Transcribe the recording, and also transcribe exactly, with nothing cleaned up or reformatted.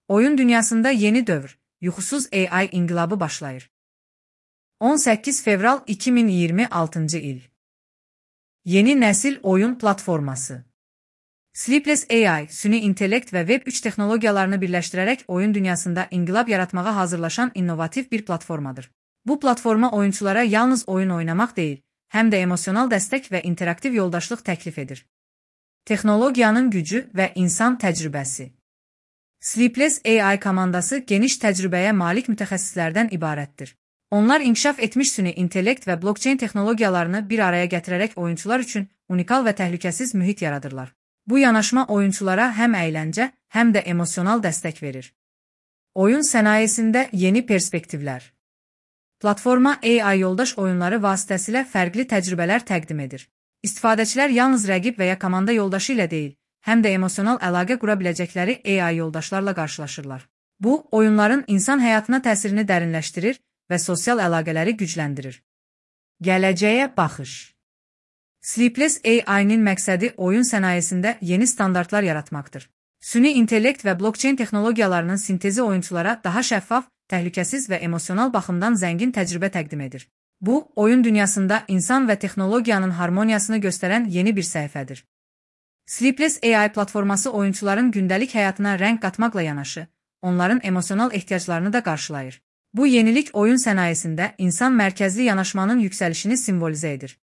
Oyun dünyasında yeni dövr, yuxusuz A I inqilabı başlayır. on səkkiz fevral iki min iyirmi altıncı il. Yeni nəsil oyun platforması. Sleepless A I, süni intellekt və Web üç texnologiyalarını birləşdirərək oyun dünyasında inqilab yaratmağa hazırlaşan innovativ bir platformadır. Bu platforma oyunçulara yalnız oyun oynamaq deyil, həm də emosional dəstək və interaktiv yoldaşlıq təklif edir. Texnologiyanın gücü və insan təcrübəsi. Sleepless A I komandası geniş təcrübəyə malik mütəxəssislərdən ibarətdir. Onlar inkişaf etmiş süni intellekt və blockchain texnologiyalarını bir araya gətirərək oyunçular üçün unikal və təhlükəsiz mühit yaradırlar. Bu yanaşma oyunçulara həm əyləncə, həm də emosional dəstək verir. Oyun sənayesində yeni perspektivlər. Platforma A I yoldaş oyunları vasitəsilə fərqli təcrübələr təqdim edir. İstifadəçilər yalnız rəqib və ya komanda yoldaşı ilə deyil, həm də emosional əlaqə qura biləcəkləri A I yoldaşlarla qarşılaşırlar. Bu, oyunların insan həyatına təsirini dərinləşdirir və sosial əlaqələri gücləndirir. Gələcəyə baxış. Sleepless A I-nin məqsədi oyun sənayesində yeni standartlar yaratmaqdır. Süni intellekt və blockchain texnologiyalarının sintezi oyunçulara daha şəffaf, təhlükəsiz və emosional baxımdan zəngin təcrübə təqdim edir. Bu, oyun dünyasında insan və texnologiyanın harmoniyasını göstərən yeni bir səhifədir. Sleepless A I platforması oyunçuların gündəlik həyatına rəng qatmaqla yanaşı, onların emosional ehtiyaclarını da qarşılayır. Bu yenilik oyun sənayesində insan mərkəzli yanaşmanın yüksəlişini simvolizə edir.